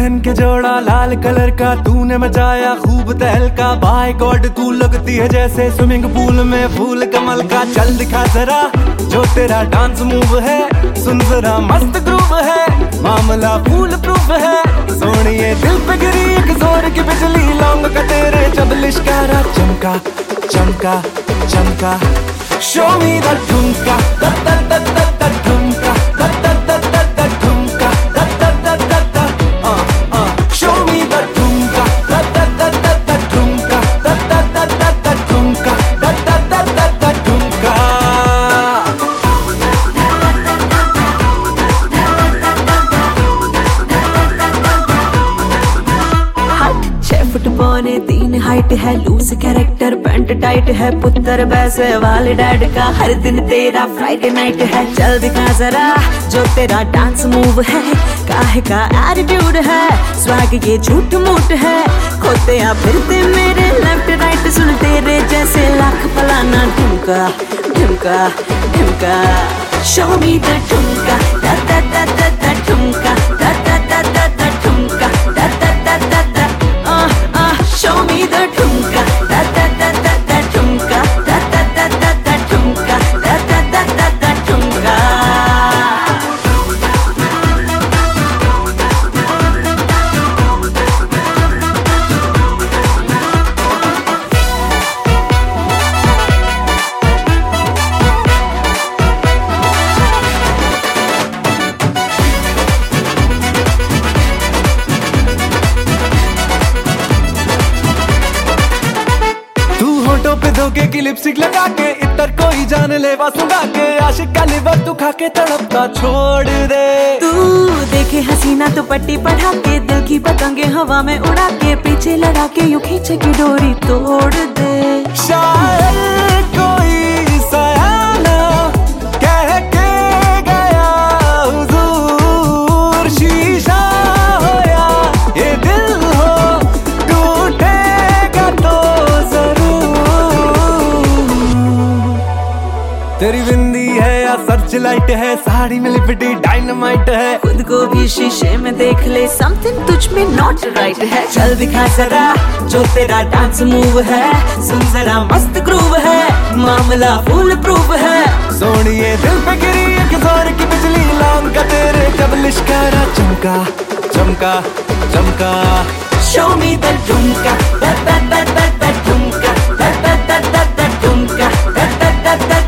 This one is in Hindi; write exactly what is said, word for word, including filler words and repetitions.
पहन के जोड़ा लाल कलर का तूने मचाया खूब तहलका। बाय गॉड तू लगती है जैसे स्विमिंग पूल में फूल कमल का। चल दिखा जरा जो तेरा डांस मूव है, सुन जरा मस्त ग्रूव है, मामला फूल प्रूफ है। सोनिए दिल पे गिरी एक जोर की बिजली, लौंग का तेरे जब लिश्कारा चमका चमका चमका। शो मी द ठुमका the the the the the ठुमका the the the the the ठुमका the the the the the अ अ। शो मी द ठुमका the the the the the ठुमका the the the the the ठुमका the the the the the ठुमका। छह फुट पौने तीन हाइट है, लूज कैरेक्टर पैंट टाइट है, पुत्र वैसे वाले डैड का हर दिन तेरा फ्राइडे नाइट है। चल दिखा जरा जो तेरा डांस मूव है, काहे का एटीट्यूड है, स्वैग ये झूठ मूठ है। खोते या फिरते मेरे लेफ्ट राइट, सुन तेरे जैसे लाख फलाना ढुमका ढुमका ढुमका। शो मी द ठुमका दा दा दा दा दा ठुमका दा दा दा दा दा ठुमका दा दा दा दा दा अ अ। शो मी द ठुमका दा दा दा दा दा ठुमका दा दा दा दा दा ठुमका दा दा दा दा दा ठुमका। होठों पे धोखे की लिपस्टिक लगा के, इतर कोई जान ले सुगा के, आशिक का लिवर तू खा के तड़पता छोड़ दे। तू देखे हसीना तो पट्टी पढ़ा के, दिल की पतंगे हवा में उड़ा के, पीछे लड़ा के यूं खींचे की डोरी तोड़ दे। शायर कोई सयाना कह के गया हुजूर, शीशा हो या ये दिल हो टूटेगा तो तेरी बिंदी है या सर्च लाइट है, साड़ी में लिपटी डायनामाइट है। खुद को भी शीशे में देख ले, समथिंग तुझ में नॉट राइट है। चल दिखा जरा जो तेरा डांस मूव है, सुन जरा मस्त ग्रूव है, मामला फुल प्रूफ है। सोनिए दिल पे गिरी एक जोर की बिजली, लौंग का तेरे जब लिश्कारा चमका चमका चमका। शो मी द ठुमका the the the the the ठुमका the the the the the ठुमका द द द द